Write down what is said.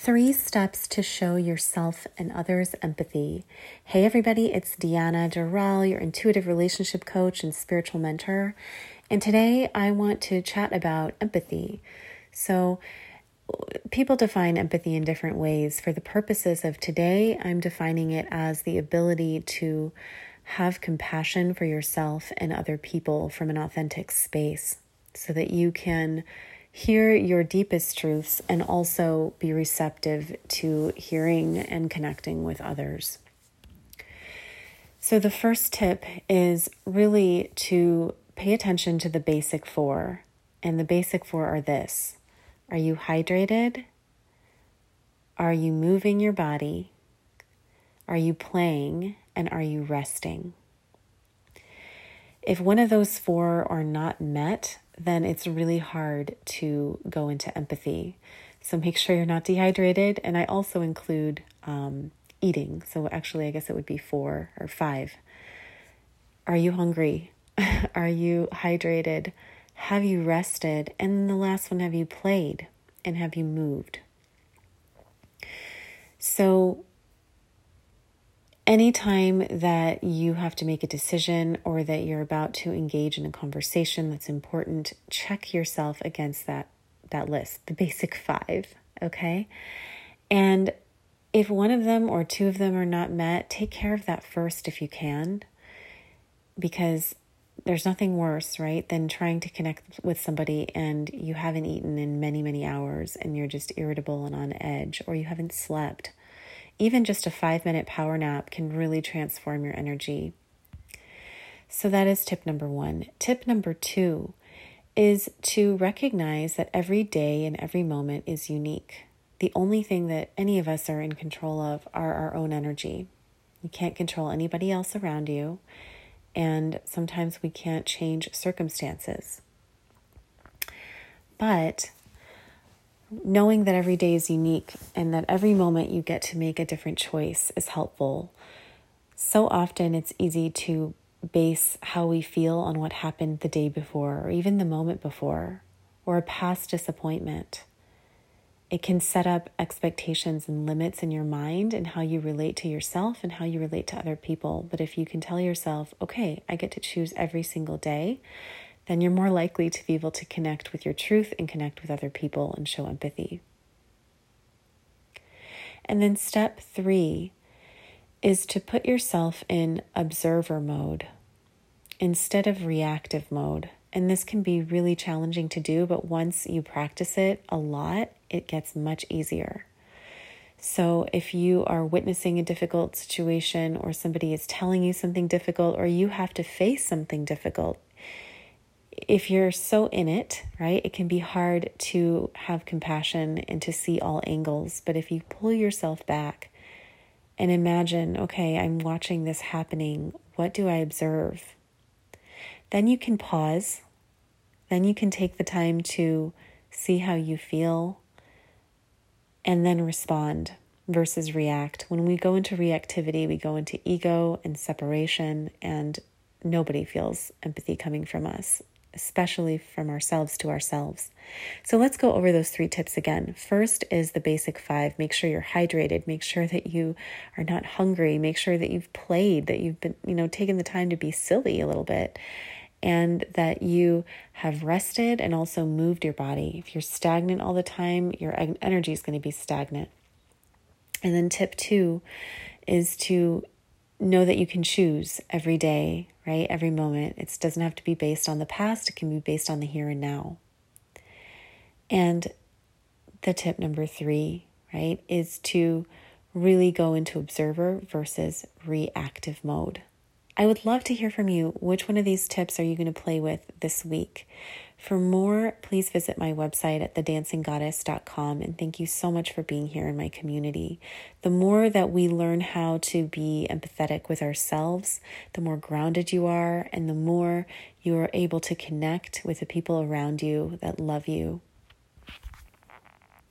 3 steps to show yourself and others empathy. Hey everybody, it's Deanna Durrell, your intuitive relationship coach and spiritual mentor. And today I want to chat about empathy. So people define empathy in different ways. For the purposes of today, I'm defining it as the ability to have compassion for yourself and other people from an authentic space so that you can hear your deepest truths and also be receptive to hearing and connecting with others. So the first tip is really to pay attention to the basic 4. And the basic 4 are this. Are you hydrated? Are you moving your body? Are you playing? And are you resting? If one of those 4 are not met, then it's really hard to go into empathy. So make sure you're not dehydrated. And I also include eating. So actually, I guess it would be 4 or 5. Are you hungry? Are you hydrated? Have you rested? And the last one, have you played? And have you moved? So anytime that you have to make a decision or that you're about to engage in a conversation that's important, check yourself against that list, the basic 5, okay? And if one of them or 2 of them are not met, take care of that first if you can, because there's nothing worse, right, than trying to connect with somebody and you haven't eaten in many, many hours and you're just irritable and on edge, or you haven't slept. Even just a 5-minute power nap can really transform your energy. So that is tip number 1. Tip number 2 is to recognize that every day and every moment is unique. The only thing that any of us are in control of are our own energy. You can't control anybody else around you, and sometimes we can't change circumstances. But knowing that every day is unique and that every moment you get to make a different choice is helpful. So often it's easy to base how we feel on what happened the day before or even the moment before or a past disappointment. It can set up expectations and limits in your mind and how you relate to yourself and how you relate to other people. But if you can tell yourself, okay, I get to choose every single day, then you're more likely to be able to connect with your truth and connect with other people and show empathy. And then step 3 is to put yourself in observer mode instead of reactive mode. And this can be really challenging to do, but once you practice it a lot, it gets much easier. So if you are witnessing a difficult situation or somebody is telling you something difficult or you have to face something difficult, if you're so in it, right, it can be hard to have compassion and to see all angles. But if you pull yourself back and imagine, okay, I'm watching this happening, what do I observe? Then you can pause. Then you can take the time to see how you feel and then respond versus react. When we go into reactivity, we go into ego and separation, and nobody feels empathy coming from us, especially from ourselves to ourselves. So let's go over those 3 tips again. First is the basic 5. Make sure you're hydrated. Make sure that you are not hungry. Make sure that you've played, that you've been, taken the time to be silly a little bit, and that you have rested and also moved your body. If you're stagnant all the time, your energy is going to be stagnant. And then tip 2 is to know that you can choose every day, right? Every moment. It doesn't have to be based on the past. It can be based on the here and now. And the tip number 3, right, is to really go into observer versus reactive mode. I would love to hear from you. Which one of these tips are you going to play with this week? For more, please visit my website at thedancinggoddess.com. And thank you so much for being here in my community. The more that we learn how to be empathetic with ourselves, the more grounded you are, and the more you are able to connect with the people around you that love you.